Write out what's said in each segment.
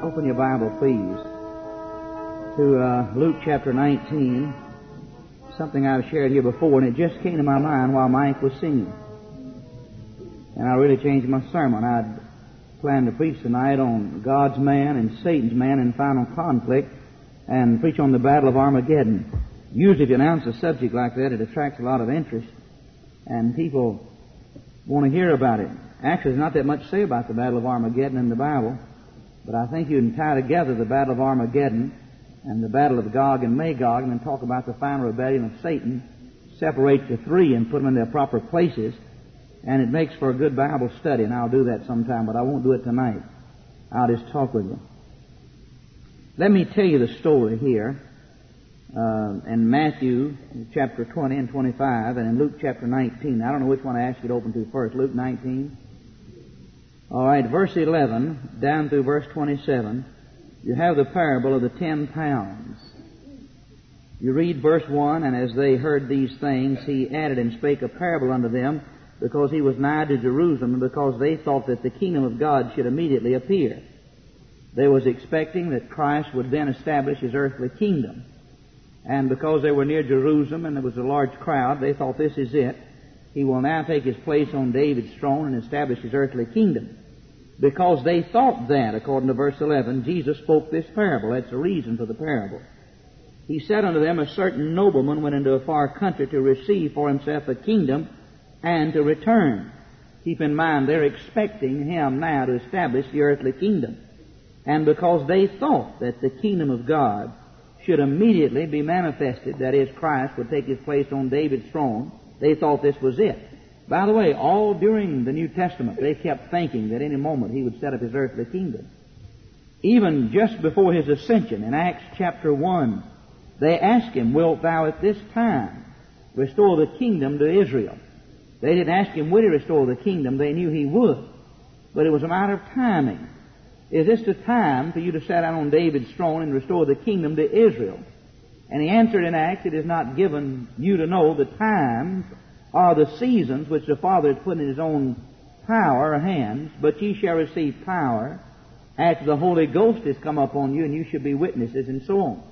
Open your Bible, please, to Luke chapter 19. Something I've shared here before, and it just came to my mind while Mike was singing. And I really changed my sermon. I'd planned to preach tonight on God's man and Satan's man in final conflict and preach on the Battle of Armageddon. Usually if you announce a subject like that, it attracts a lot of interest, and people want to hear about it. Actually, there's not that much to say about the Battle of Armageddon in the Bible, but I think you can tie together the Battle of Armageddon and the Battle of Gog and Magog and then talk about the final rebellion of Satan, separate the three and put them in their proper places, and it makes for a good Bible study, and I'll do that sometime, but I won't do it tonight. I'll just talk with you. Let me tell you the story here in Matthew chapter 20 and 25 and in Luke chapter 19. I don't know which one I asked you to open to first, Luke 19. All right, verse 11 down through verse 27, you have the parable of the 10 pounds. You read verse 1, and as they heard these things, he added and spake a parable unto them, because he was nigh to Jerusalem, and because they thought that the kingdom of God should immediately appear. They was expecting that Christ would then establish his earthly kingdom. And because they were near Jerusalem and there was a large crowd, they thought, this is it. He will now take his place on David's throne and establish his earthly kingdom. Because they thought that, according to verse 11, Jesus spoke this parable. That's the reason for the parable. He said unto them, a certain nobleman went into a far country to receive for himself a kingdom and to return. Keep in mind, they're expecting him now to establish the earthly kingdom. And because they thought that the kingdom of God should immediately be manifested, that is, Christ would take his place on David's throne, they thought this was it. By the way, all during the New Testament, they kept thinking that any moment he would set up his earthly kingdom. Even just before his ascension, in Acts chapter 1, they asked him, wilt thou at this time restore the kingdom to Israel? They didn't ask him, would he restore the kingdom? They knew he would. But it was a matter of timing. Is this the time for you to sit down on David's throne and restore the kingdom to Israel? And he answered in Acts, it is not given you to know the times or the seasons which the Father has put in his own power or hands, but ye shall receive power after the Holy Ghost has come upon you, and you shall be witnesses, and so on.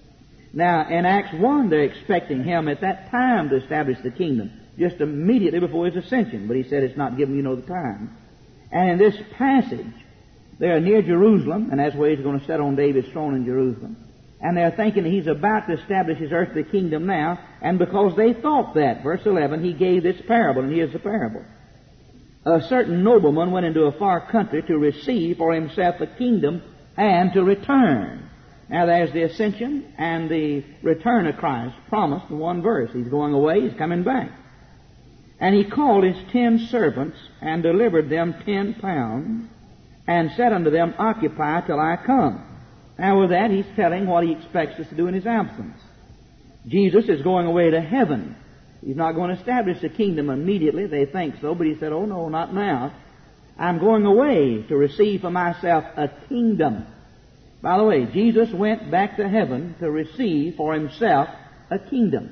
Now, in Acts 1, they're expecting him at that time to establish the kingdom, just immediately before his ascension, but he said it's not given you know the time. And in this passage, they are near Jerusalem, and that's where he's going to sit on David's throne in Jerusalem. And they're thinking he's about to establish his earthly kingdom now, and because they thought that, verse 11, he gave this parable, and here's the parable. A certain nobleman went into a far country to receive for himself a kingdom and to return. Now there's the ascension and the return of Christ promised in one verse. He's going away, he's coming back. And he called his 10 servants and delivered them 10 pounds and said unto them, occupy till I come. Now with that, he's telling what he expects us to do in his absence. Jesus is going away to heaven. He's not going to establish the kingdom immediately. They think so, but he said, oh no, not now. I'm going away to receive for myself a kingdom. By the way, Jesus went back to heaven to receive for himself a kingdom.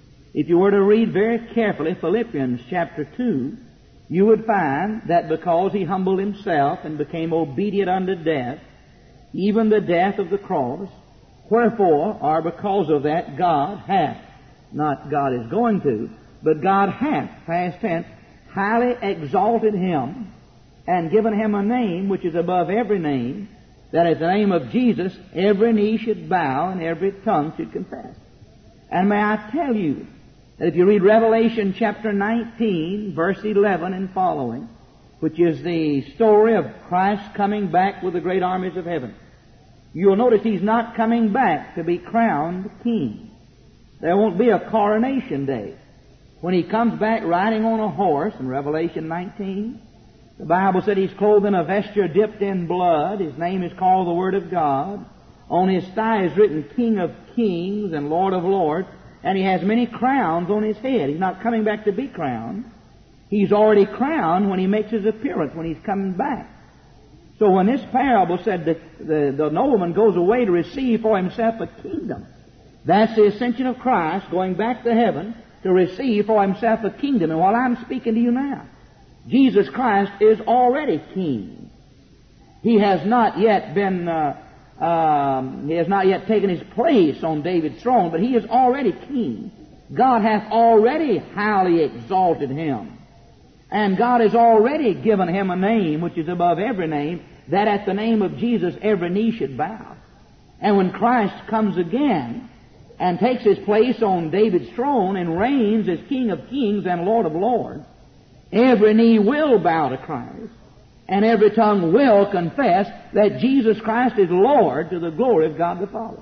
If you were to read very carefully Philippians chapter 2, you would find that because he humbled himself and became obedient unto death, even the death of the cross, wherefore, or because of that, God hath, not God is going to, but God hath, past tense, highly exalted him and given him a name which is above every name, that at the name of Jesus every knee should bow and every tongue should confess. And may I tell you that if you read Revelation chapter 19, verse 11 and following, which is the story of Christ coming back with the great armies of heaven, you'll notice he's not coming back to be crowned king. There won't be a coronation day. When he comes back riding on a horse in Revelation 19, the Bible said he's clothed in a vesture dipped in blood. His name is called the Word of God. On his thigh is written King of Kings and Lord of Lords. And he has many crowns on his head. He's not coming back to be crowned. He's already crowned when he makes his appearance, when he's coming back. So when this parable said that the nobleman goes away to receive for himself a kingdom, that's the ascension of Christ going back to heaven to receive for himself a kingdom. And while I'm speaking to you now, Jesus Christ is already king. He has not yet been, he has not yet taken his place on David's throne, but he is already king. God hath already highly exalted him. And God has already given him a name which is above every name, that at the name of Jesus every knee should bow. And when Christ comes again and takes his place on David's throne and reigns as King of kings and Lord of lords, every knee will bow to Christ, and every tongue will confess that Jesus Christ is Lord to the glory of God the Father.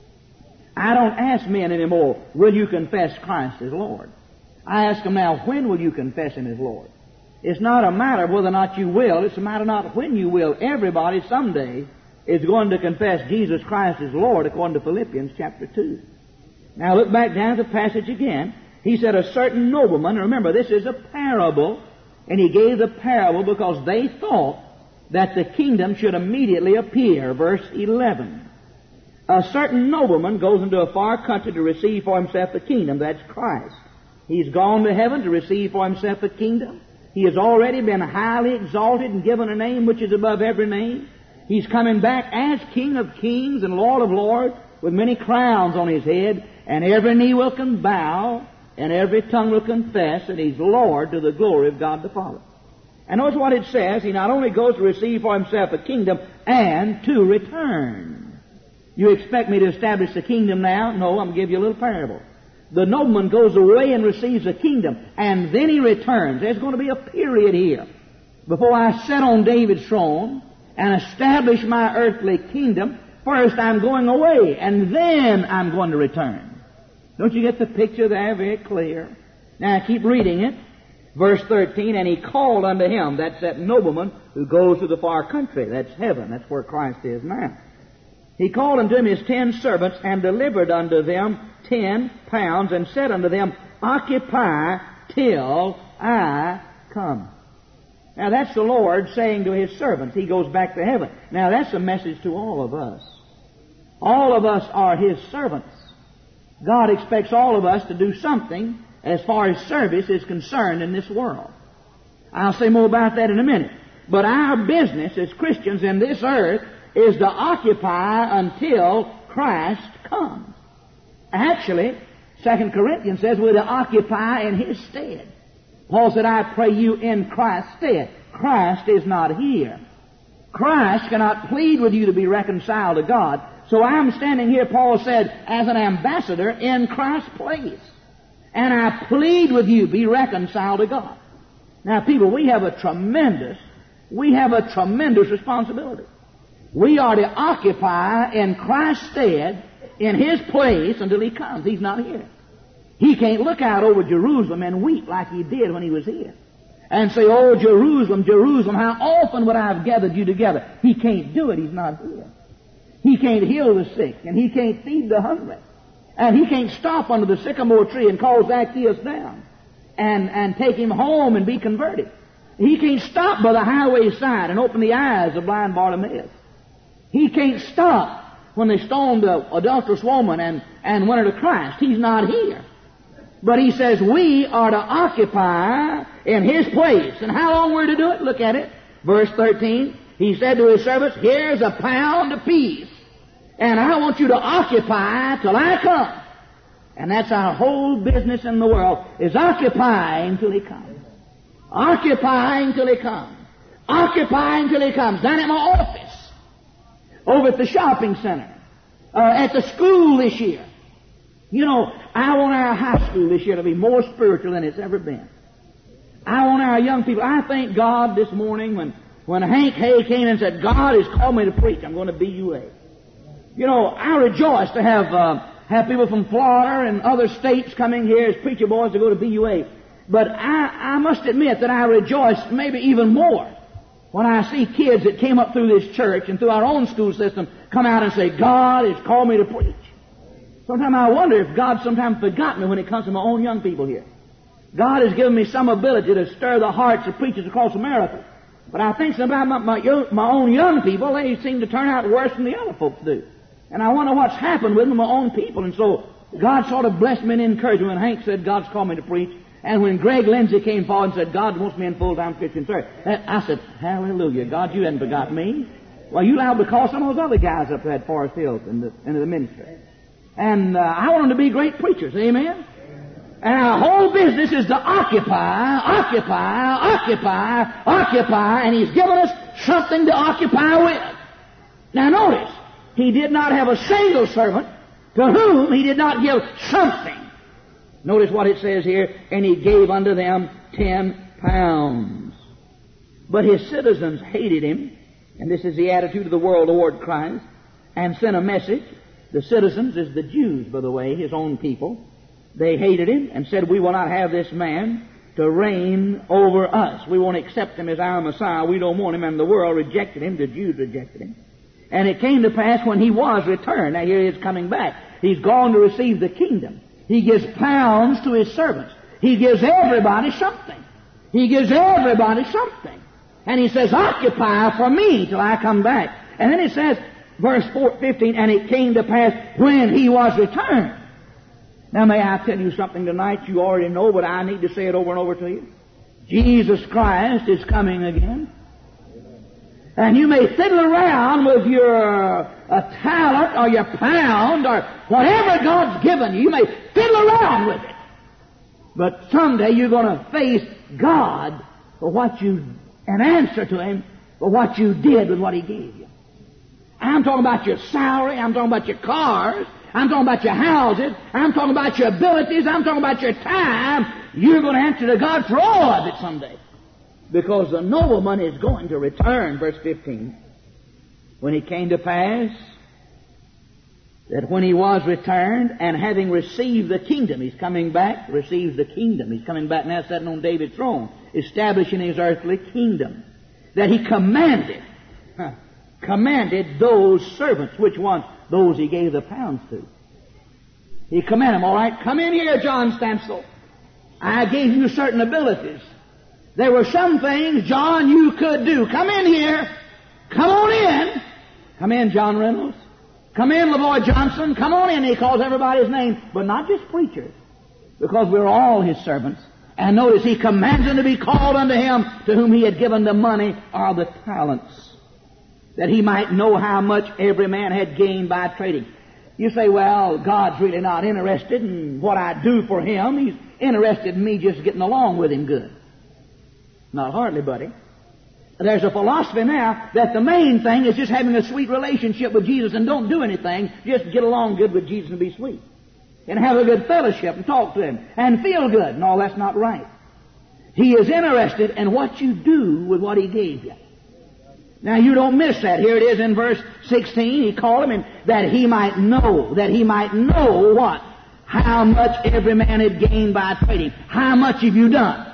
I don't ask men anymore, will you confess Christ as Lord? I ask them now, when will you confess Him as Lord? It's not a matter of whether or not you will. It's a matter not when you will. Everybody someday is going to confess Jesus Christ as Lord, according to Philippians chapter 2. Now look back down to the passage again. He said, a certain nobleman, remember this is a parable, and he gave the parable because they thought that the kingdom should immediately appear. Verse 11. A certain nobleman goes into a far country to receive for himself the kingdom. That's Christ. He's gone to heaven to receive for himself a kingdom. He has already been highly exalted and given a name which is above every name. He's coming back as King of kings and Lord of lords with many crowns on his head, and every knee will bow and every tongue will confess that He's Lord to the glory of God the Father. And notice what it says. He not only goes to receive for himself a kingdom and to return. You expect me to establish the kingdom now? No, I'm going to give you a little parable. The nobleman goes away and receives a kingdom, and then he returns. There's going to be a period here. Before I sit on David's throne and establish my earthly kingdom, first I'm going away, and then I'm going to return. Don't you get the picture there very clear? Now keep reading it. Verse 13, and he called unto him, that's that nobleman who goes to the far country. That's heaven. That's where Christ is now. He called unto him his 10 servants, and delivered unto them 10 pounds, and said unto them, occupy till I come. Now that's the Lord saying to His servants. He goes back to heaven. Now that's a message to all of us. All of us are His servants. God expects all of us to do something as far as service is concerned in this world. I'll say more about that in a minute. But our business as Christians in this earth is to occupy until Christ comes. Actually, 2 Corinthians says we're to occupy in His stead. Paul said, I pray you in Christ's stead. Christ is not here. Christ cannot plead with you to be reconciled to God. So I'm standing here, Paul said, as an ambassador in Christ's place. And I plead with you, be reconciled to God. Now, people, we have a tremendous responsibility. We are to occupy in Christ's stead, in His place, until He comes. He's not here. He can't look out over Jerusalem and weep like He did when He was here. And say, oh, Jerusalem, Jerusalem, how often would I have gathered you together? He can't do it. He's not here. He can't heal the sick, and He can't feed the hungry. And He can't stop under the sycamore tree and call Zacchaeus down and take him home and be converted. He can't stop by the highway side and open the eyes of blind Bartimaeus. He can't stop when they stoned the adulterous woman and went her to Christ. He's not here. But He says we are to occupy in His place. And how long we're to do it? Look at it. Verse 13. He said to His servants, here's a pound apiece, and I want you to occupy till I come. And that's our whole business in the world, is occupying till He comes. Occupying till He comes. Occupying till He comes. Down at my office, over at the shopping center, at the school this year. You know, I want our high school this year to be more spiritual than it's ever been. I want our young people. I thank God this morning when Hank Hay came and said, God has called me to preach. I'm going to BUA. You know, I rejoice to have people from Florida and other states coming here as preacher boys to go to BUA. But I must admit that I rejoice maybe even more when I see kids that came up through this church and through our own school system come out and say, God has called me to preach. Sometimes I wonder if God sometimes forgot me when it comes to my own young people here. God has given me some ability to stir the hearts of preachers across America. But I think sometimes my own young people, they seem to turn out worse than the other folks do. And I wonder what's happened with my own people. And so God sort of blessed me and encouraged me when Hank said, God's called me to preach. And when Greg Lindsay came forward and said, God wants me in full-time Christian service, I said, hallelujah, God, you hadn't forgot me. Well, you liable to call some of those other guys up there at Forest Hills into the ministry. And I want them to be great preachers. Amen? And our whole business is to occupy, and He's given us something to occupy with. Now notice, He did not have a single servant to whom He did not give something. Notice what it says here, and He gave unto them 10 pounds. But His citizens hated Him, and this is the attitude of the world toward Christ, and sent a message. The citizens is the Jews, by the way, His own people. They hated Him and said, we will not have this man to reign over us. We won't accept Him as our Messiah. We don't want Him. And the world rejected Him. The Jews rejected Him. And it came to pass when He was returned. Now here He is coming back. He's gone to receive the kingdom. He gives pounds to His servants. He gives everybody something. He gives everybody something. And He says, occupy for me till I come back. And then it says, verse 15, and it came to pass when He was returned. Now may I tell you something tonight you already know, but I need to say it over and over to you. Jesus Christ is coming again. And you may fiddle around with your talent or your pound or whatever God's given you. You may fiddle around with it. But someday you're going to face God for what you, and answer to Him for what you did with what He gave you. I'm talking about your salary. I'm talking about your cars. I'm talking about your houses. I'm talking about your abilities. I'm talking about your time. You're going to answer to God for all of it someday. Because the nobleman is going to return, verse 15. When it came to pass that when he was returned and having received the kingdom, he's coming back, receives the kingdom. He's coming back now sitting on David's throne, establishing his earthly kingdom. That he commanded those servants, which ones? Those he gave the pounds to. He commanded them, all right, come in here, John Stansel. I gave you certain abilities. There were some things, John, you could do. Come in here. Come on in. Come in, John Reynolds. Come in, LaVoy Johnson. Come on in. He calls everybody's name, but not just preachers, because we're all His servants. And notice He commands them to be called unto Him to whom He had given the money or the talents, that He might know how much every man had gained by trading. You say, well, God's really not interested in what I do for Him. He's interested in me just getting along with Him good. Not hardly, buddy. There's a philosophy now that the main thing is just having a sweet relationship with Jesus and don't do anything. Just get along good with Jesus and be sweet. And have a good fellowship and talk to Him and feel good. No, that's not right. He is interested in what you do with what He gave you. Now you don't miss that. Here it is in verse 16. He called him and that he might know what? How much every man had gained by trading. How much have you done?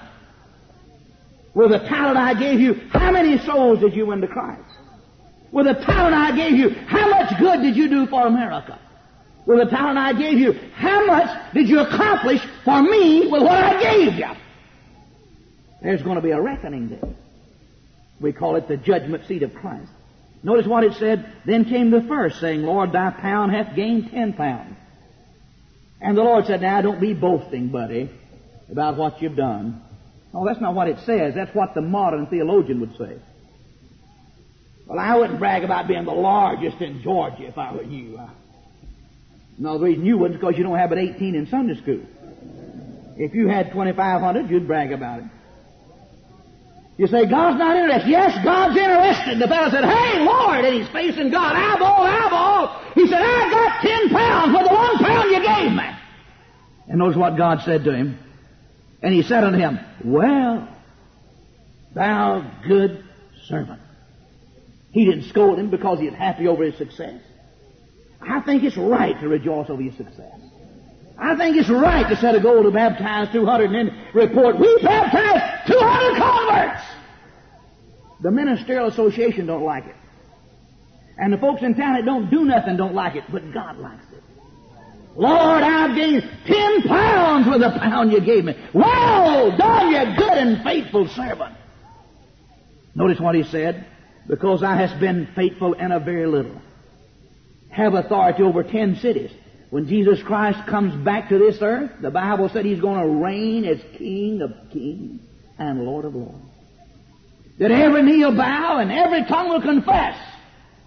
With the talent I gave you, how many souls did you win to Christ? With the talent I gave you, how much good did you do for America? With the talent I gave you, how much did you accomplish for me with what I gave you? There's going to be a reckoning day. We call it the judgment seat of Christ. Notice what it said. Then came the first, saying, Lord, thy pound hath gained 10 pounds. And the Lord said, now don't be boasting, buddy, about what you've done. No, that's not what it says. That's what the modern theologian would say. Well, I wouldn't brag about being the largest in Georgia if I were you. No, the reason you wouldn't is because you don't have but 18 in Sunday school. If you had 2,500, you'd brag about it. You say, God's not interested. Yes, God's interested. The fellow said, hey, Lord, and he's facing God, eyeball. He said, I got 10 pounds for the 1 pound you gave me. And notice what God said to him. And He said unto him, well, thou good servant. He didn't scold him because he was happy over his success. I think it's right to rejoice over your success. I think it's right to set a goal to baptize 200 and then report, we baptized 200 converts. The Ministerial Association don't like it. And the folks in town that don't do nothing don't like it, but God likes it. Lord, I've gained 10 pounds with the pound you gave me. Well done, you good and faithful servant. Notice what He said. Because thou hast been faithful in a very little, have authority over 10 cities. When Jesus Christ comes back to this earth, the Bible said He's going to reign as King of kings and Lord of lords. That every knee will bow and every tongue will confess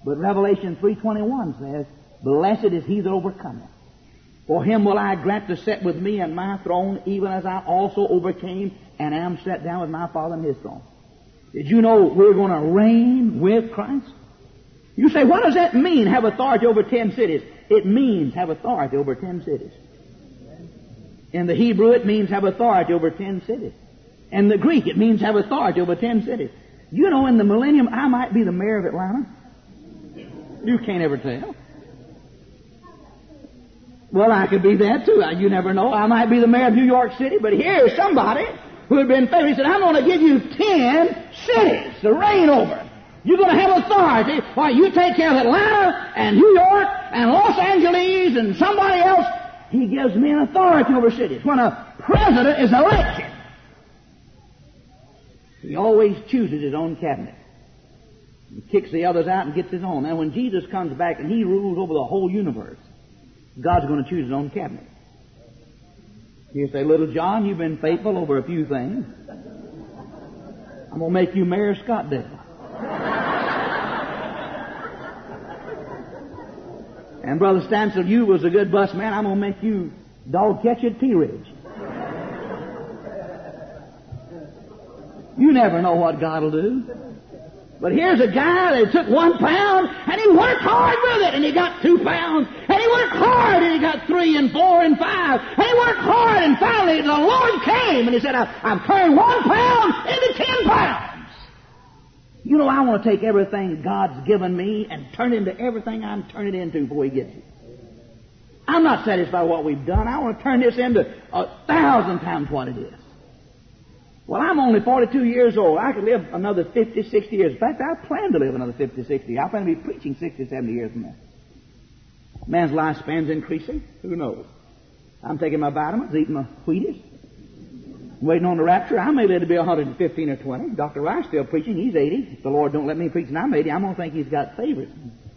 But Revelation 3:21 says, blessed is he that overcometh. For him will I grant to sit with me in my throne, even as I also overcame and am set down with my Father in his throne. Did you know we're going to reign with Christ? You say, what does that mean, have authority over 10 cities? It means have authority over 10 cities. In the Hebrew, it means have authority over 10 cities. In the Greek, it means have authority over 10 cities. You know, in the millennium, I might be the mayor of Atlanta. You can't ever tell. Well, I could be that too. You never know. I might be the mayor of New York City, but here's somebody who had been favored. He said, I'm going to give you 10 cities to reign over. You're going to have authority. Why, you take care of Atlanta and New York and Los Angeles and somebody else. He gives me an authority over cities. When a president is elected, he always chooses his own cabinet. He kicks the others out and gets his own. And when Jesus comes back and he rules over the whole universe, God's going to choose his own cabinet. You say, little John, you've been faithful over a few things. I'm going to make you Mayor of Scottsdale. And Brother Stansel, you was a good bus man. I'm going to make you dog catcher at Pea Ridge. You never know what God will do. But here's a guy that took 1 pound and he worked hard with it and he got 2 pounds. And he worked hard and he got 3 and 4 and 5. And he worked hard and finally the Lord came and he said, I've turned 1 pound into 10 pounds. You know, I want to take everything God's given me and turn it into everything I'm turning it into before he gets it. I'm not satisfied with what we've done. I want to turn this into 1,000 times what it is. Well, I'm only 42 years old. I could live another 50, 60 years. In fact, I plan to live another 50, 60. I plan to be preaching 60, 70 years from now. Man's lifespan's increasing. Who knows? I'm taking my vitamins, eating my Wheaties, waiting on the rapture. I may live to be 115 or 20. Dr. Rice still preaching. He's 80. If the Lord don't let me preach and I'm 80, I'm going to think he's got favorites.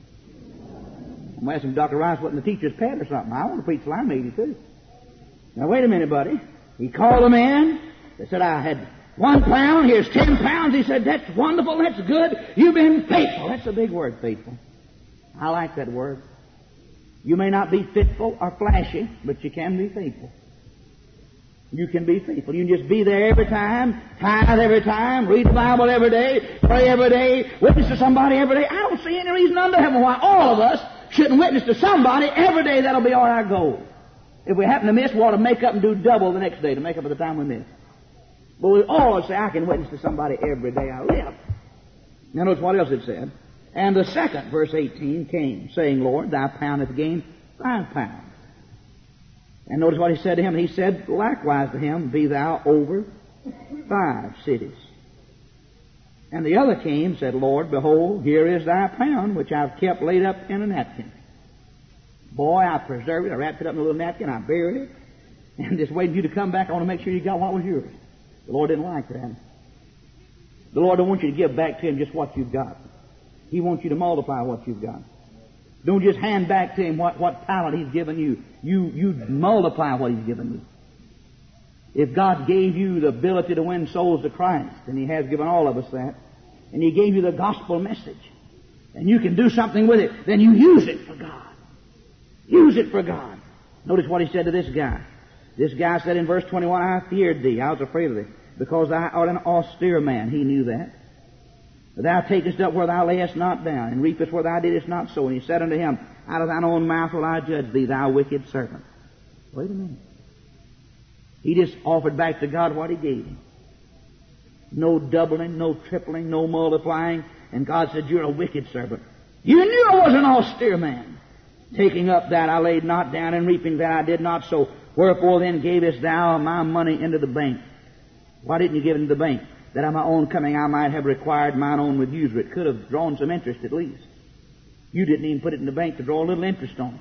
I'm asking Dr. Rice wasn't the teacher's pet or something. I want to preach till I'm 80 too. Now, wait a minute, buddy. He called them in. They said, I had 1 pound, here's 10 pounds. He said, that's wonderful, that's good. You've been faithful. That's a big word, faithful. I like that word. You may not be fitful or flashy, but you can be faithful. You can be faithful. You can just be there every time, tithe every time, read the Bible every day, pray every day, witness to somebody every day. I don't see any reason under heaven why all of us shouldn't witness to somebody every day. That'll be our goal. If we happen to miss, we ought to make up and do double the next day to make up for the time we miss. But we always say, I can witness to somebody every day I live. Now notice what else it said. And the second, verse 18, came, saying, Lord, thy pound hath gained 5 pounds. And notice what he said to him. He said likewise to him, be thou over 5 cities. And the other came, said, Lord, behold, here is thy pound, which I've kept laid up in a napkin. Boy, I preserved it. I wrapped it up in a little napkin. I buried it. And just waiting for you to come back. I want to make sure you got what was yours. The Lord didn't like that. The Lord don't want you to give back to Him just what you've got. He wants you to multiply what you've got. Don't just hand back to Him what talent He's given you. You multiply what He's given you. If God gave you the ability to win souls to Christ, and He has given all of us that, and He gave you the gospel message, and you can do something with it, then you use it for God. Use it for God. Notice what He said to this guy. This guy said in verse 21, I feared thee, I was afraid of thee, because thou art an austere man. He knew that. Thou takest up where thou layest not down, and reapest where thou didst not sow. And he said unto him, out of thine own mouth will I judge thee, thou wicked serpent. Wait a minute. He just offered back to God what He gave him. No doubling, no tripling, no multiplying. And God said, you're a wicked serpent. You knew I was an austere man. Taking up that I laid not down, and reaping that I did not sow. Wherefore then gavest thou my money into the bank? Why didn't you give it into the bank? That on my own coming I might have required mine own with usury. It could have drawn some interest at least. You didn't even put it in the bank to draw a little interest on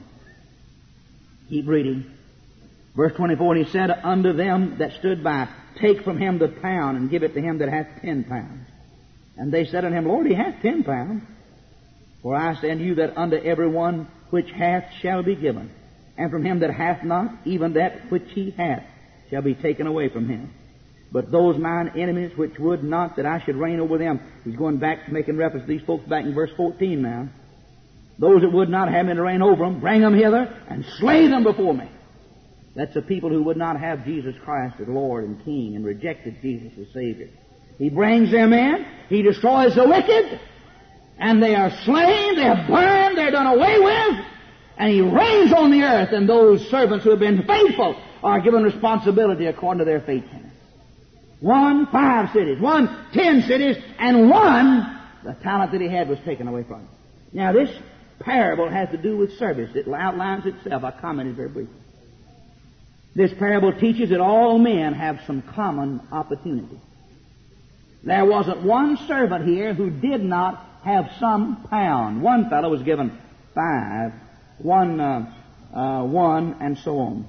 it. Keep reading. Verse 24, and he said unto them that stood by, take from him the pound, and give it to him that hath 10 pounds. And they said unto him, Lord, he hath 10 pounds. For I say unto you that unto every one which hath shall be given, and from him that hath not, even that which he hath shall be taken away from him. But those mine enemies which would not that I should reign over them. He's going back, making reference to these folks back in verse 14 now. those that would not have me to reign over them, bring them hither and slay them before me. That's the people who would not have Jesus Christ as Lord and King and rejected Jesus as Savior. He brings them in, He destroys the wicked, and they are slain, they are burned, they are done away with, and He reigns on the earth, and those servants who have been faithful are given responsibility according to their faithfulness. 1, 5 cities, 1, 10 cities, and 1, the talent that he had was taken away from him. Now this parable has to do with service. It outlines itself. I commented very briefly. This parable teaches that all men have some common opportunity. There wasn't one servant here who did not have some pound. One fellow was given 5, one, and so on.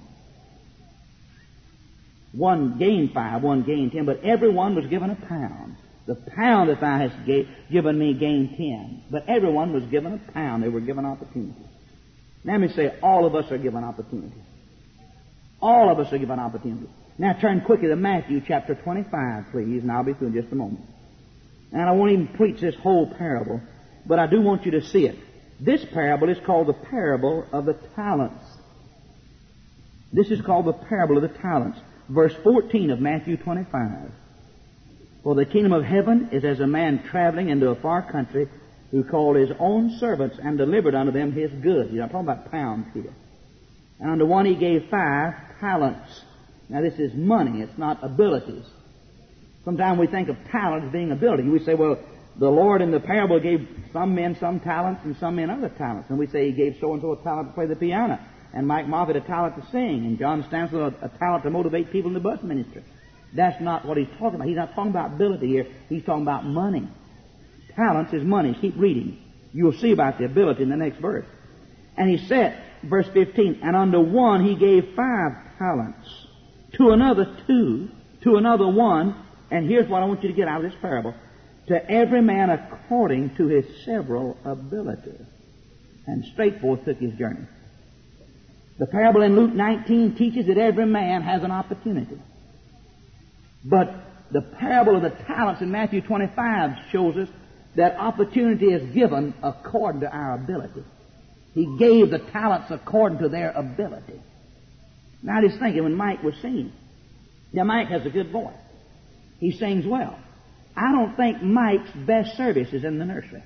One gained 5, one gained 10, but everyone was given a pound. The pound that thou hast given me gained 10. But everyone was given a pound. They were given opportunity. Let me say, all of us are given opportunity. All of us are given opportunity. Now turn quickly to Matthew chapter 25, please, and I'll be through in just a moment. And I won't even preach this whole parable, but I do want you to see it. This parable is called the parable of the talents. This is called the parable of the talents. Verse 14 of Matthew 25. For the kingdom of heaven is as a man traveling into a far country who called his own servants and delivered unto them his goods. I'm talking about pounds here. And unto one he gave 5 talents. Now this is money, it's not abilities. Sometimes we think of talent as being ability. We say, well, the Lord in the parable gave some men some talents and some men other talents. And we say He gave so-and-so a talent to play the piano, and Mike Moffat a talent to sing, and John Stansel a talent to motivate people in the bus ministry. That's not what he's talking about. He's not talking about ability here. He's talking about money. Talents is money. Keep reading. You'll see about the ability in the next verse. And he said, verse 15, and unto one he gave 5 talents, to another 2, to another 1, and here's what I want you to get out of this parable, to every man according to his several ability. And straight forth took his journey. The parable in Luke 19 teaches that every man has an opportunity. But the parable of the talents in Matthew 25 shows us that opportunity is given according to our ability. He gave the talents according to their ability. Now I was thinking when Mike was singing. Now Mike has a good voice. He sings well. I don't think Mike's best service is in the nursery.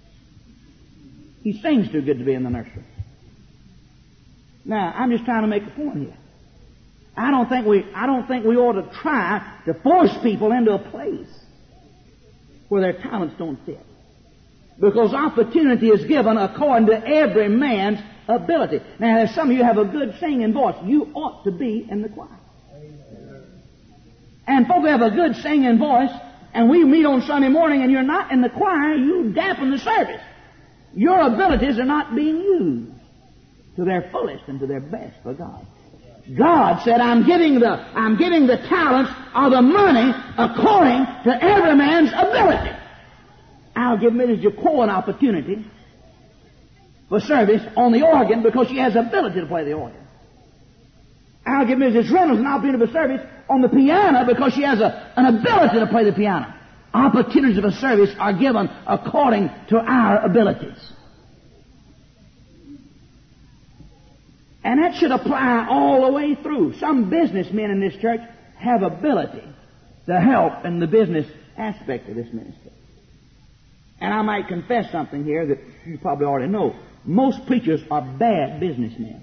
He sings too good to be in the nursery. Now, I'm just trying to make a point here. I don't think we ought to try to force people into a place where their talents don't fit. Because opportunity is given according to every man's ability. Now, if some of you have a good singing voice, you ought to be in the choir. And folks have a good singing voice, and we meet on Sunday morning and you're not in the choir, you dampen the service. Your abilities are not being used to their fullest and to their best for God. God said, I'm giving the talents or the money according to every man's ability. I'll give Mrs. Jaco an opportunity for service on the organ because she has ability to play the organ. I'll give Mrs. Reynolds an opportunity for service on the piano because she has an ability to play the piano. Opportunities of a service are given according to our abilities. And that should apply all the way through. Some businessmen in this church have ability to help in the business aspect of this ministry. And I might confess something here that you probably already know. Most preachers are bad businessmen.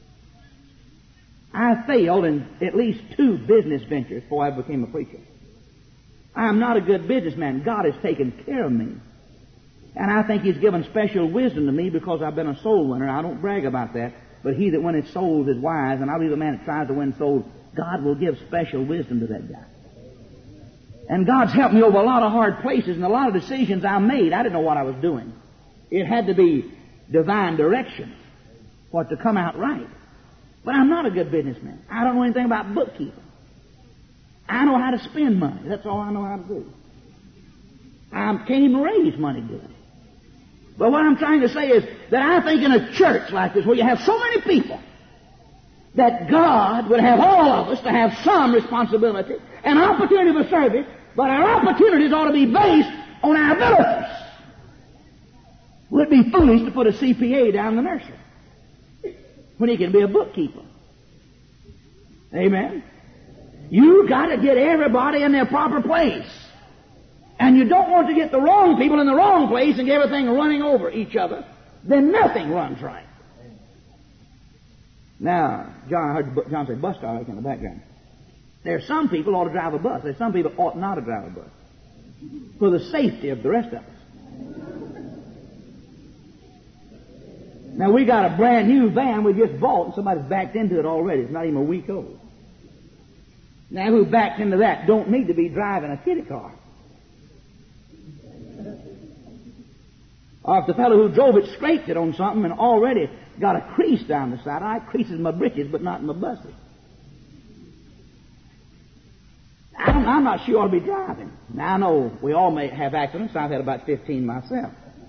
I failed in at least 2 business ventures before I became a preacher. I am not a good businessman. God has taken care of me. And I think He's given special wisdom to me because I've been a soul winner. I don't brag about that. But he that winneth souls is wise, and I believe the man that tries to win souls, God will give special wisdom to that guy. And God's helped me over a lot of hard places and a lot of decisions I made. I didn't know what I was doing. It had to be divine direction for it to come out right. But I'm not a good businessman. I don't know anything about bookkeeping. I know how to spend money. That's all I know how to do. I can't even raise money good. But what I'm trying to say is that I think in a church like this, where you have so many people, that God would have all of us to have some responsibility and opportunity for service, but our opportunities ought to be based on our abilities. Would it be foolish to put a CPA down the nursery when he can be a bookkeeper? Amen. You got to get everybody in their proper place. And you don't want to get the wrong people in the wrong place and get everything running over each other. Then nothing runs right. Now, I heard John say bus driver in the background. There are some people who ought to drive a bus. There are some people who ought not to drive a bus. For the safety of the rest of us. Now, we got a brand new van we just bought, and somebody's backed into it already. It's not even a week old. Now, who backed into that don't need to be driving a kiddie car. Or if the fellow who drove it scraped it on something and already got a crease down the side. I creases my britches, but not in my buses. I'm not sure you ought to be driving. Now, I know we all may have accidents. I've had about 15 myself.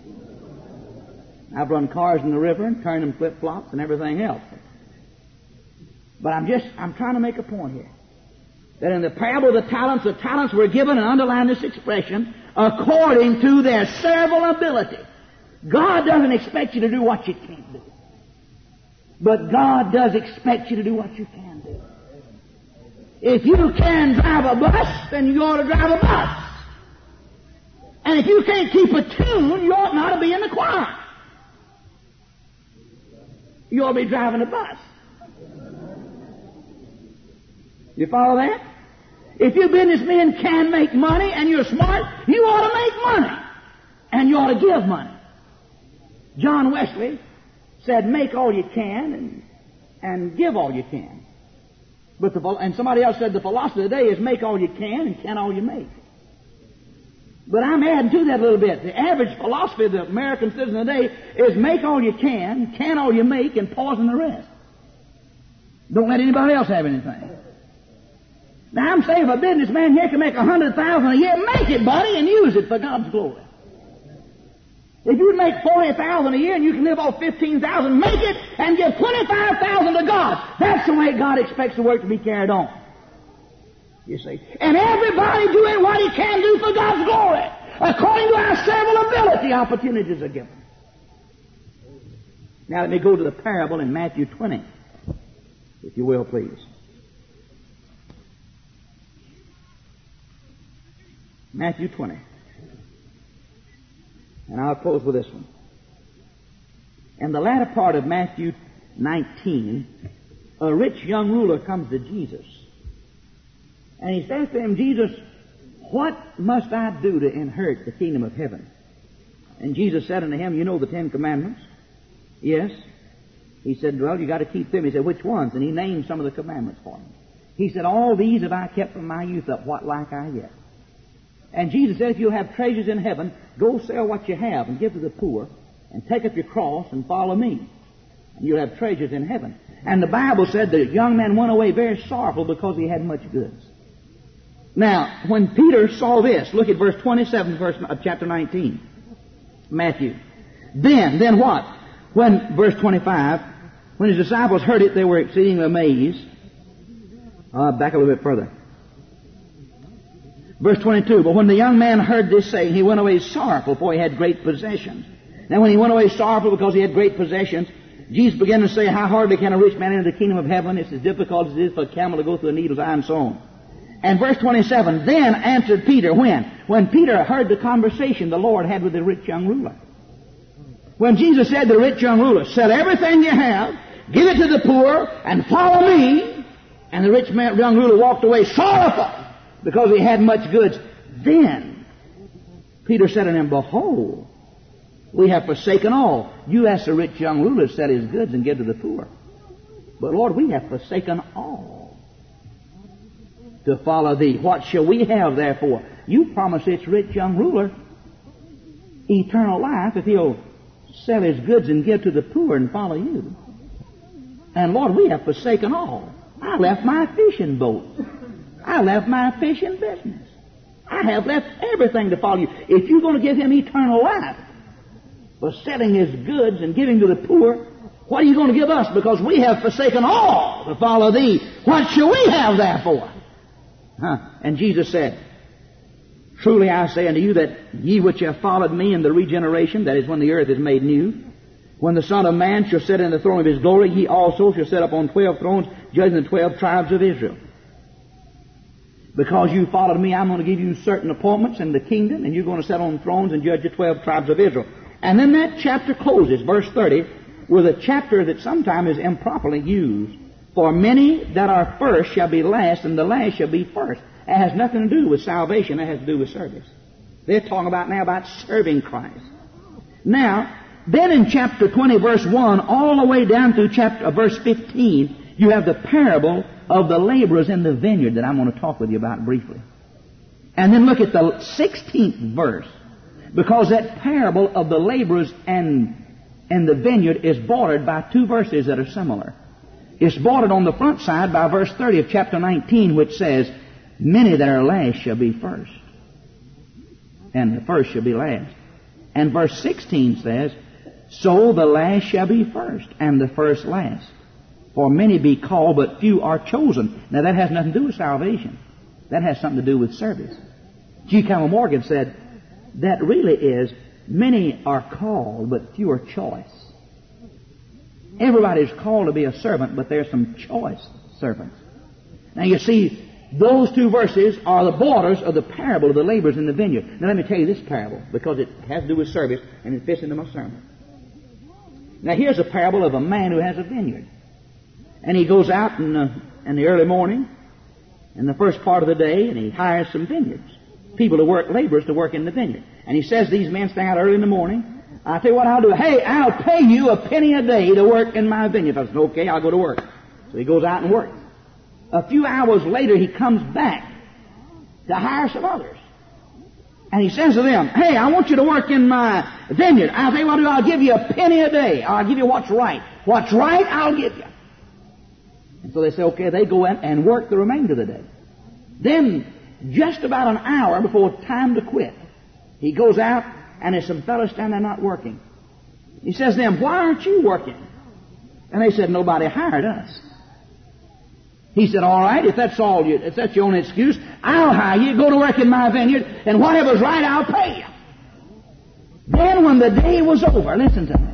I've run cars in the river and turned them flip-flops and everything else. But I'm trying to make a point here. That in the parable of the talents were given, and underline this expression, according to their several ability. God doesn't expect you to do what you can't do. But God does expect you to do what you can do. If you can drive a bus, then you ought to drive a bus. And if you can't keep a tune, you ought not to be in the choir. You ought to be driving a bus. You follow that? If you businessmen can make money and you're smart, you ought to make money. And you ought to give money. John Wesley said, make all you can and give all you can. And somebody else said the philosophy of the day is make all you can all you make. But I'm adding to that a little bit. The average philosophy of the American citizen today is make all you can all you make, and poison the rest. Don't let anybody else have anything. Now I'm saying if a businessman here can make $100,000 a year, make it, buddy, and use it for God's glory. If you make $40,000 a year and you can live off $15,000, make it and give $25,000 to God. That's the way God expects the work to be carried on. You see. And everybody doing what he can do for God's glory. According to our several ability, opportunities are given. Now let me go to the parable in Matthew 20, if you will, please. Matthew 20. And I'll close with this one. In the latter part of Matthew 19, a rich young ruler comes to Jesus. And he says to him, Jesus, what must I do to inherit the kingdom of heaven? And Jesus said unto him, you know the 10 Commandments? Yes. He said, well, you got to keep them. He said, which ones? And he named some of the commandments for him. He said, all these have I kept from my youth up. What lack I yet? And Jesus said, if you have treasures in heaven, go sell what you have and give to the poor, and take up your cross and follow me. And you'll have treasures in heaven. And the Bible said the young man went away very sorrowful because he had much goods. Now, when Peter saw this, look at verse 27 of chapter 19, Matthew. Then what? Verse 25, when his disciples heard it, they were exceedingly amazed. Back a little bit further. Verse 22, but when the young man heard this saying, he went away sorrowful, for he had great possessions. Now when he went away sorrowful because he had great possessions, Jesus began to say, how hardly can a rich man enter the kingdom of heaven? It's as difficult as it is for a camel to go through a needle's eye, and so on. And verse 27, then answered Peter, when? When Peter heard the conversation the Lord had with the rich young ruler. When Jesus said to the rich young ruler, sell everything you have, give it to the poor, and follow me. And the rich young ruler walked away sorrowful because he had much goods. Then Peter said unto him, behold, we have forsaken all. You asked the rich young ruler to sell his goods and give to the poor. But Lord, we have forsaken all to follow thee. What shall we have therefore? You promised this rich young ruler eternal life if he'll sell his goods and give to the poor and follow you. And Lord, we have forsaken all. I left my fishing boat. I left my fishing business. I have left everything to follow you. If you're going to give him eternal life for selling his goods and giving to the poor, what are you going to give us? Because we have forsaken all to follow thee. What shall we have therefore? And Jesus said, Truly I say unto you that ye which have followed me in the regeneration, that is when the earth is made new, when the Son of Man shall sit in the throne of his glory, ye also shall sit upon 12 thrones, judging the 12 tribes of Israel. Because you followed me, I'm going to give you certain appointments in the kingdom, and you're going to sit on thrones and judge the 12 tribes of Israel. And then that chapter closes, verse 30, with a chapter that sometimes is improperly used. For many that are first shall be last, and the last shall be first. It has nothing to do with salvation. It has to do with service. They're talking about now about serving Christ. Now, then in chapter 20, verse 1, all the way down through verse 15, you have the parable of the laborers in the vineyard that I'm going to talk with you about briefly. And then look at the 16th verse, because that parable of the laborers and the vineyard is bordered by two verses that are similar. It's bordered on the front side by verse 30 of chapter 19, which says, many that are last shall be first, and the first shall be last. And verse 16 says, so the last shall be first, and the first last. For many be called, but few are chosen. Now that has nothing to do with salvation. That has something to do with service. G. Campbell Morgan said, that really is, many are called, but few are choice. Everybody's called to be a servant, but there's some choice servants. Now you see, those two verses are the borders of the parable of the laborers in the vineyard. Now let me tell you this parable, because it has to do with service, and it fits into my sermon. Now here's a parable of a man who has a vineyard. And he goes out in the early morning, in the first part of the day, and he hires some vineyards. People to work, laborers to work in the vineyard. And he says these men stay out early in the morning. I'll tell you what I'll do. Hey, I'll pay you a penny a day to work in my vineyard. I said, okay, I'll go to work. So he goes out and works. A few hours later, he comes back to hire some others. And he says to them, hey, I want you to work in my vineyard. I'll tell you what I'll give you a penny a day. I'll give you what's right. What's right, I'll give you. And so they say, okay, they go in and work the remainder of the day. Then, just about an hour before time to quit, he goes out and there's some fellows standing there not working. He says to them, why aren't you working? And they said, nobody hired us. He said, all right, if that's your only excuse, I'll hire you, go to work in my vineyard, and whatever's right, I'll pay you. Then when the day was over, listen to me.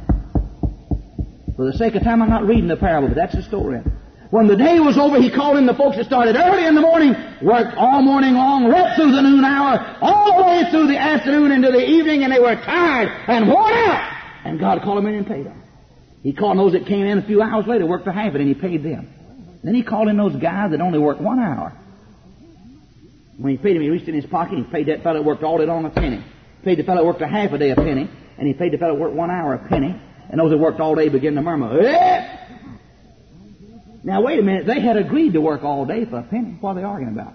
For the sake of time, I'm not reading the parable, but that's the story. When the day was over, he called in the folks that started early in the morning, worked all morning long, right through the noon hour, all the way through the afternoon into the evening, and they were tired and worn out. And God called them in and paid them. He called those that came in a few hours later, worked for half it, and he paid them. Then he called in those guys that only worked 1 hour. When he paid him, he reached in his pocket, and he paid that fellow that worked all day long a penny. Paid the fellow that worked a half a day a penny, and he paid the fellow that worked 1 hour a penny. And those that worked all day began to murmur, eh! Now, wait a minute. They had agreed to work all day for a penny. What are they arguing about?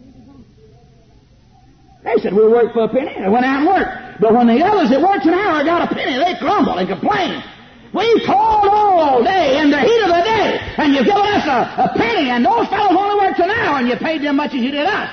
They said, we'll work for a penny. And they went out and worked. But when the others that worked an hour got a penny, they grumbled and complained. We toiled all day in the heat of the day, and you've given us a penny, and those fellows only worked an hour, and you paid them much as you did us.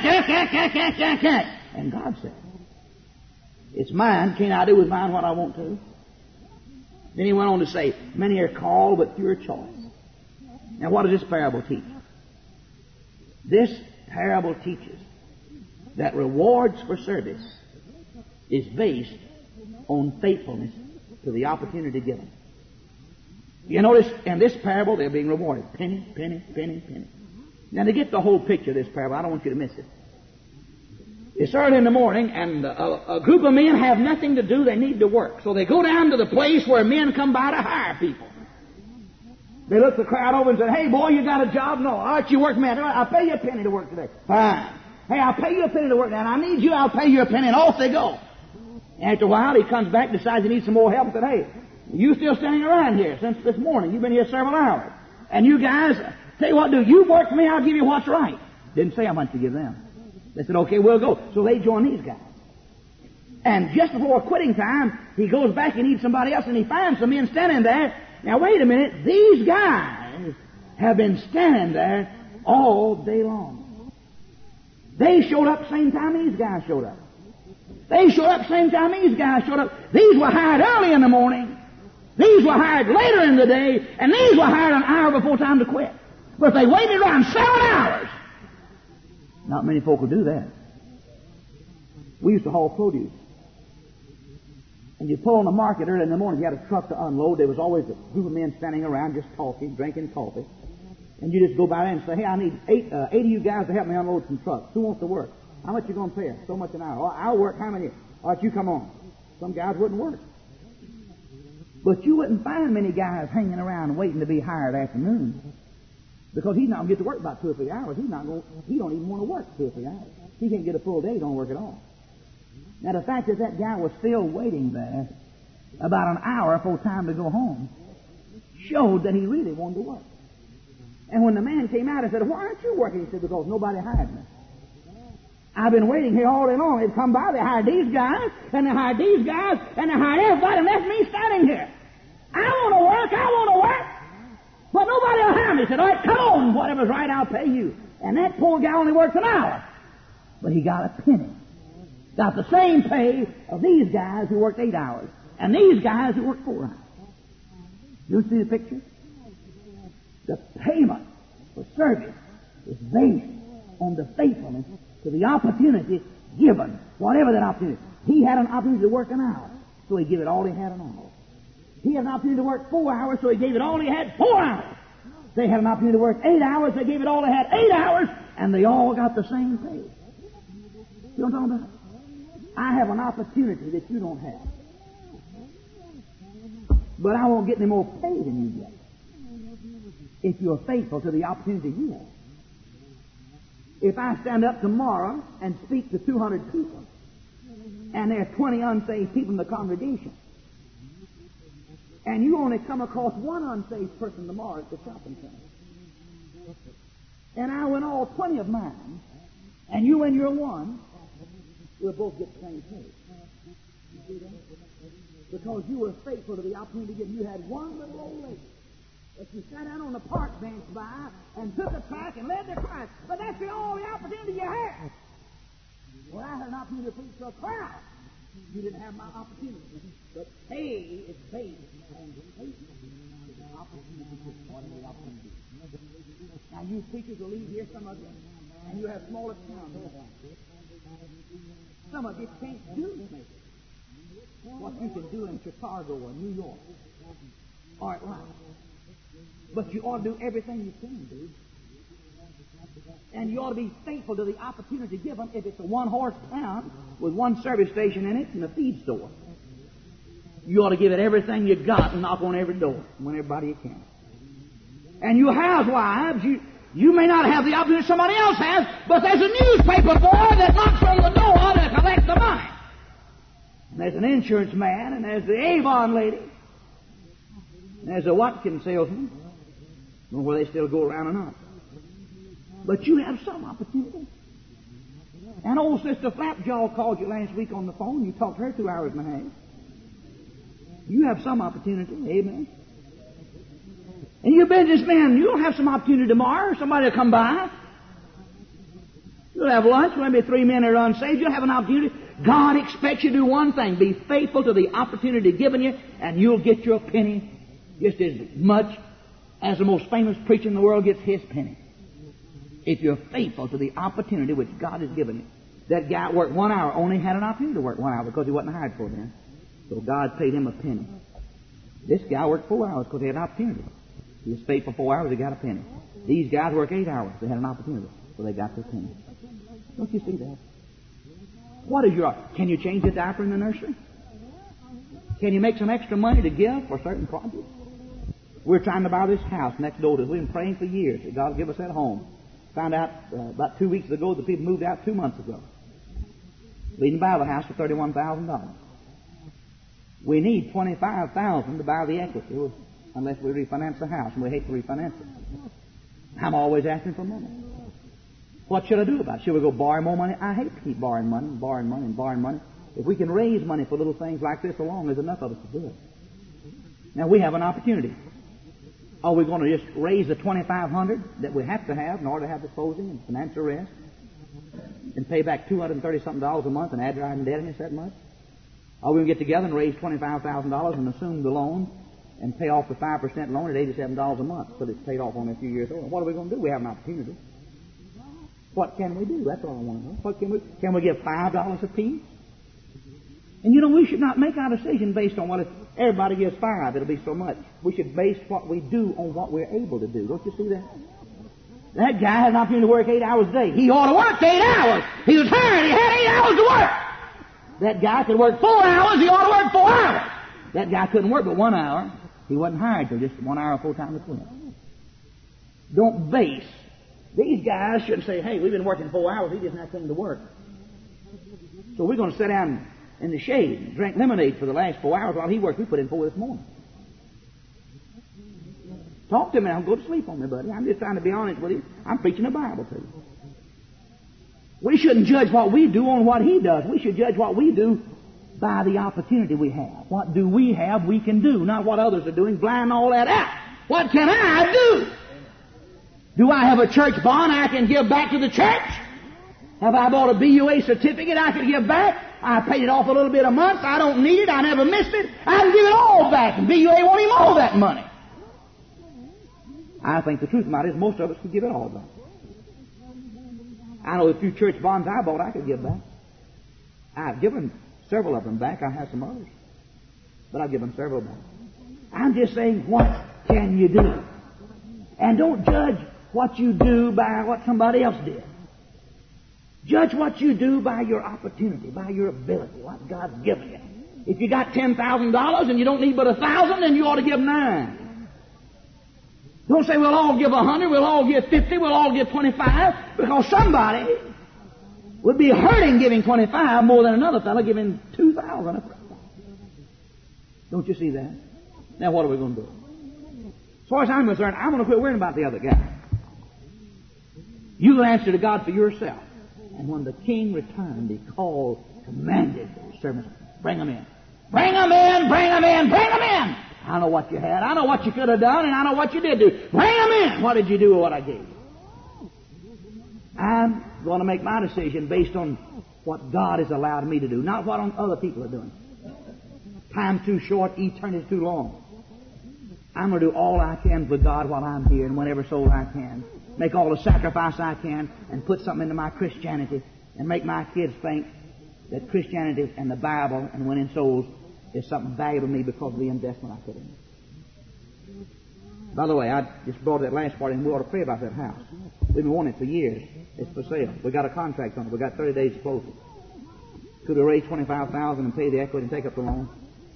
And God said, it's mine. Can't I do with mine what I want to? Then he went on to say, many are called, but few are choice. Now, what does this parable teach? This parable teaches that rewards for service is based on faithfulness to the opportunity given. You notice, in this parable, they're being rewarded. Penny, penny, penny, penny. Now, to get the whole picture of this parable, I don't want you to miss it. It's early in the morning, and a group of men have nothing to do. They need to work. So they go down to the place where men come by to hire people. They look the crowd over and say, hey, boy, you got a job? No. All right, you work, man. I'll pay you a penny to work today. Fine. Hey, I'll pay you a penny to work now. And I need you. I'll pay you a penny. And off they go. After a while, he comes back, decides he needs some more help, and said, hey, you still standing around here since this morning. You've been here several hours. And you guys, tell you what, do you work for me? I'll give you what's right. Didn't say how much to give them. They said, okay, we'll go. So they join these guys. And just before quitting time, he goes back and needs somebody else, and he finds some men standing there. Now, wait a minute. These guys have been standing there all day long. They showed up same time these guys showed up. They showed up same time these guys showed up. These were hired early in the morning. These were hired later in the day. And these were hired an hour before time to quit. But they waited around 7 hours. Not many folk will do that. We used to haul produce. And you pull on the market early in the morning, you had a truck to unload. There was always a group of men standing around just talking, drinking coffee. And you just go by there and say, hey, I need 80 of you guys to help me unload some trucks. Who wants to work? How much you going to pay us? So much an hour. I'll work. How many? All right, you come on. Some guys wouldn't work. But you wouldn't find many guys hanging around waiting to be hired afternoon. Because he's not going to get to work about 2 or 3 hours. He don't even want to work 2 or 3 hours. He can't get a full day, he don't work at all. Now, the fact that that guy was still waiting there about an hour before time to go home showed that he really wanted to work. And when the man came out and said, why aren't you working? He said, because nobody hired me. I've been waiting here all day long. They've come by, they hired these guys, and they hired these guys, and they hired everybody, and left me standing here. I want to work, but nobody will hire me. He said, all right, come on, whatever's right, I'll pay you. And that poor guy only works an hour. But he got a penny. Got the same pay of these guys who worked 8 hours, and these guys who worked 4 hours. You see the picture? The payment for service is based on the faithfulness to the opportunity given, whatever that opportunity. He had an opportunity to work an hour, so he gave it all he had an hour. He had an opportunity to work 4 hours, so he gave it all he had 4 hours. They had an opportunity to work 8 hours, they gave it all they had 8 hours, and they all got the same pay. You know what I'm talking about? I have an opportunity that you don't have. But I won't get any more pay than you get if you're faithful to the opportunity you have. If I stand up tomorrow and speak to 200 people, and there are 20 unsaved people in the congregation, and you only come across one unsaved person tomorrow at the shopping center, and I win all 20 of mine, and you win your one, we'll both get the same pay. You see that? Because you were faithful to the opportunity given. You had one little old lady that you sat down on the park bench by and took a track and led the class. But that's the only opportunity you had. Well, I had an opportunity to preach to a crowd. You didn't have my opportunity. But pay is based on the faithfulness to the opportunity to the opportunity. Now, you preachers will leave here, some of you, and you have smaller towns. Some of you can't do anything. What you can do in Chicago or New York or Atlanta. But you ought to do everything you can do. And you ought to be faithful to the opportunity given if it's a one-horse town with one service station in it and a feed store. You ought to give it everything you got and knock on every door and win everybody you can. And you housewives, you may not have the opportunity somebody else has, but there's a newspaper boy that knocks on the door to collect the money. And there's an insurance man, and there's the Avon lady, and there's a Watkins salesman. I don't know whether they still go around or not. But you have some opportunity. And old Sister Flapjaw called you last week on the phone. You talked to her 2 hours and a half. You have some opportunity. Amen. And you businessmen, you'll have some opportunity tomorrow. Somebody will come by. You'll have lunch. Maybe 3 men are unsaved. You'll have an opportunity. God expects you to do one thing. Be faithful to the opportunity given you, and you'll get your penny just as much as the most famous preacher in the world gets his penny. If you're faithful to the opportunity which God has given you. That guy worked 1 hour, only had an opportunity to work 1 hour because he wasn't hired for then. So God paid him a penny. This guy worked 4 hours because he had an opportunity. He was faithful 4 hours, he got a penny. These guys work 8 hours, they had an opportunity, so they got their penny. Don't you see that? What is can you change the diaper in the nursery? Can you make some extra money to give for certain projects? We're trying to buy this house next door to us. We've been praying for years that God will give us that home. Found out about 2 weeks ago the people moved out 2 months ago. We didn't buy the house for $31,000. We need $25,000 to buy the equity unless we refinance the house, and we hate to refinance it. I'm always asking for money. What should I do about it? Should we go borrow more money? I hate to keep borrowing money and borrowing money and borrowing money. If we can raise money for little things like this along, there's enough of us to do it. Now, we have an opportunity. Are we going to just raise the $2,500 that we have to have in order to have disposing and financial rest and pay back $230-something a month and add our indebtedness that much? Are we going to get together and raise $25,000 and assume the loan and pay off the 5% loan at $87 a month so that it's paid off only a few years old? What are we going to do? We have an opportunity. What can we do? That's all I want to know. What can we give $5 apiece? And you know, we should not make our decision based on what if everybody gives $5, it'll be so much. We should base what we do on what we're able to do. Don't you see that? That guy had an opportunity to work 8 hours a day. He ought to work 8 hours. He was hired. He had 8 hours to work. That guy could work 4 hours. He ought to work 4 hours. That guy couldn't work but 1 hour. He wasn't hired till just 1 hour full-time equivalent. Don't base. These guys shouldn't say, hey, we've been working 4 hours. He just not coming to work. So we're going to sit down in the shade and drink lemonade for the last 4 hours while he worked. We put in 4 this morning. Talk to me. I'll go to sleep on me, buddy. I'm just trying to be honest with you. I'm preaching the Bible to you. We shouldn't judge what we do on what he does. We should judge what we do by the opportunity we have. What do we have we can do, not what others are doing, blind all that out. What can I do? Do I have a church bond I can give back to the church? Have I bought a BUA certificate I can give back? I paid it off a little bit a month. I don't need it. I never missed it. I can give it all back. And BUA won't even owe that money. I think the truth about it is most of us could give it all back. I know the few church bonds I bought I could give back. I've given several of them back. I have some others. But I've given several back. I'm just saying, what can you do? And don't judge what you do by what somebody else did. Judge what you do by your opportunity, by your ability, what God's given you. If you got $10,000 and you don't need but 1,000, then you ought to give 9. Don't say we'll all give 100, we'll all give 50, we'll all give 25, because somebody would be hurting giving 25 more than another fellow giving 2,000. Don't you see that? Now what are we going to do? As far as I'm concerned, I'm going to quit worrying about the other guy. You answer to God for yourself. And when the king returned, he commanded his servants, bring them in. Bring them in, bring them in, bring them in. I know what you had. I know what you could have done, and I know what you did do. Bring them in. What did you do with what I gave you? I'm going to make my decision based on what God has allowed me to do, not what other people are doing. Time's too short, eternity's too long. I'm going to do all I can for God while I'm here and whenever soul I can. Make all the sacrifice I can and put something into my Christianity and make my kids think that Christianity and the Bible and winning souls is something valuable to me because of the investment I put in it. By the way, I just brought that last part in. We ought to pray about that house. We've been wanting it for years. It's for sale. We got a contract on it. We got 30 days to close it. Could we raise $25,000 and pay the equity and take up the loan?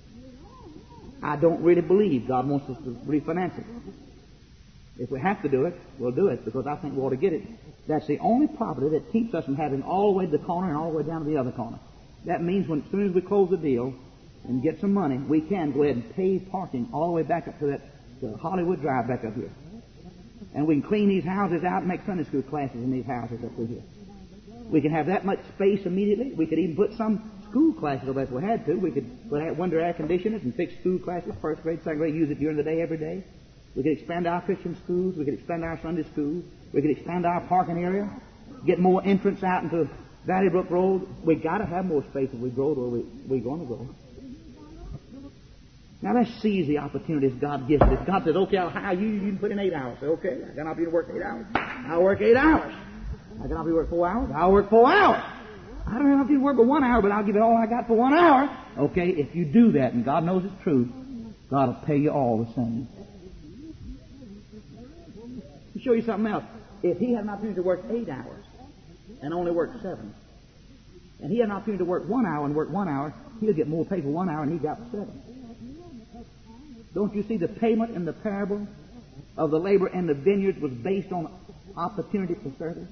I don't really believe God wants us to refinance it. If we have to do it, we'll do it because I think we ought to get it. That's the only property that keeps us from having all the way to the corner and all the way down to the other corner. That means as soon as we close the deal and get some money, we can go ahead and pay parking all the way back up to Hollywood Drive back up here. And we can clean these houses out and make Sunday school classes in these houses up through here. We can have that much space immediately. We could even put some school classes over there if we had to. We could put window air conditioners and fix school classes, first grade, second grade, use it during the day, every day. We could expand our Christian schools. We could expand our Sunday schools. We could expand our parking area, get more entrance out into Valley Brook Road. We've got to have more space if we grow to where we're going to go. Now let's seize the opportunities God gives us. If God says, okay, I'll hire you, you can put in 8 hours. Say, okay, I cannot be to work 8 hours. I'll work 8 hours. I cannot be to work 4 hours. I'll work 4 hours. I don't have to work but 1 hour, but I'll give it all I got for 1 hour. Okay, if you do that, and God knows it's true, God will pay you all the same. To show you something else, if he had an opportunity to work 8 hours and only work 7, and he had an opportunity to work 1 hour and work 1 hour, he'll get more pay for 1 hour and he got 7. Don't you see the payment in the parable of the labor in the vineyards was based on opportunity for service?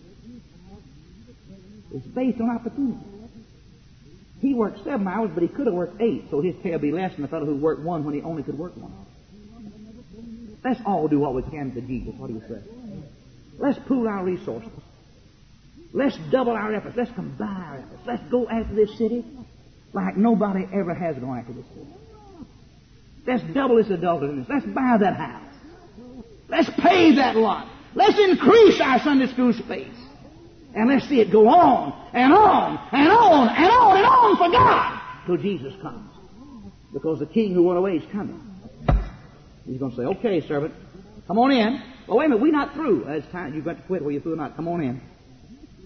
It's based on opportunity. He worked 7 hours, but he could have worked 8, so his pay will be less than the fellow who worked 1 when he only could work 1. Let's all do what we can for Jesus. What do you say? Let's pool our resources. Let's double our efforts. Let's combine our efforts. Let's go after this city like nobody ever has gone after this city. Let's double this adultery. Let's buy that house. Let's pay that lot. Let's increase our Sunday school space. And let's see it go on and on and on and on and on for God till Jesus comes. Because the king who went away is coming. He's going to say, okay, servant, come on in. Well, wait a minute, we're not through. It's time. You've got to quit where you're through or not. Come on in.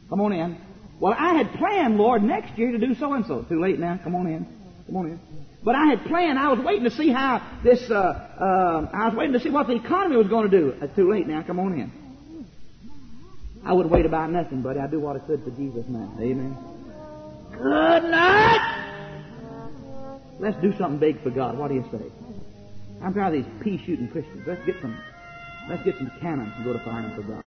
Come on in. Well, I had planned, Lord, next year to do so-and-so. Too late now. Come on in. Come on in. But I had planned. I was waiting to see how this, I was waiting to see what the economy was going to do. Too late now. Come on in. I wouldn't wait about nothing, buddy. I'd do what I could for Jesus now. Amen. Good night. Let's do something big for God. What do you say? I'm tired of these pea-shooting Christians. Let's get some cannons and go to firing them for God.